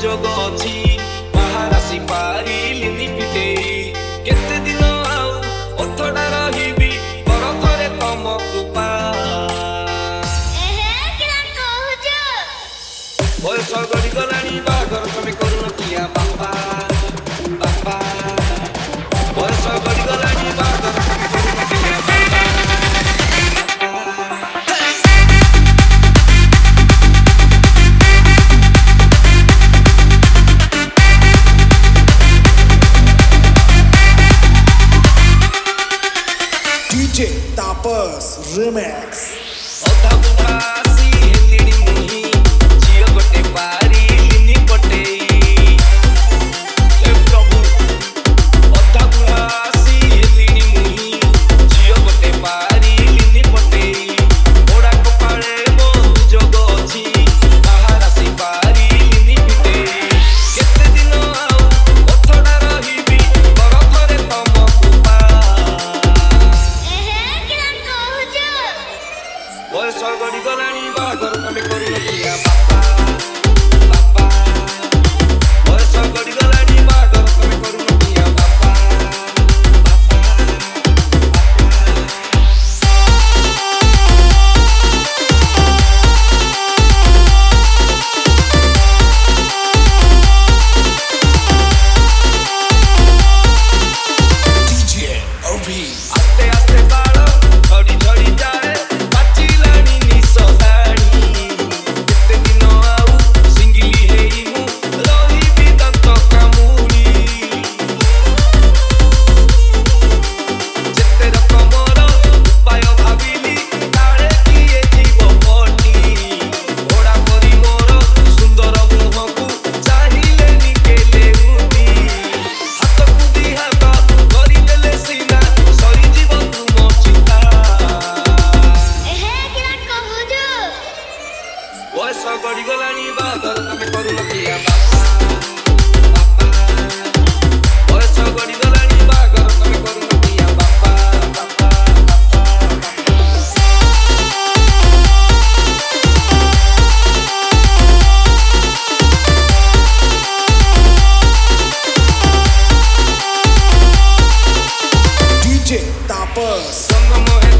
सुजोग अछि महारासी पारिलिनी पिटेई केते दिन आउ ओथडा रहिबी कर करे तम कृपा एहे किरा कहूछ बयस गडी गलानी बागर तमे करू किया बापा बापा बयस गडी गलानी बागर तमे करू किया बापा DJ Tapas Remix. ओधा बुधासी हेलिडी मुही जियो गोटे पारी लिनी पटेई हे प्रभु ओधा बुधासी हेलिडी मुही जियो गोटे पारी लिनी पटेई ओडा कपाळे मो जोग अछि महारासी पारी लिनी पिटेई केते दिन आउ ओथडा रहिबी कर करे तम कृपा एहे किरा कहूछ बयस गडी गलानी बागर तमे करू किया बापा बापा बयस गडी गलानी बागर तमे करू किया बापा DJ Obi. आस्ते आस्ते बाळ झड़ी झड़ी जाए पाचिलानी निसदाणी केते दिन आउ सिंगिली हेई मु रहिबी दंत कामुडी जेते रकमर उपाय भाबिली काळे किए जीव पटी घोड़ा परी मोर सुंदर मुहकु चाहिले निकेले उदी हाथ कुदी हाथ करी देले सीना सरी जीव तुम चिता एहे किरा कहूछ बयस गडी गलानी बागर तमे करू किया बापा बापा बयस गडी गलानी बागर तमे करू किया बापा बापा DJ Tapas. संगम है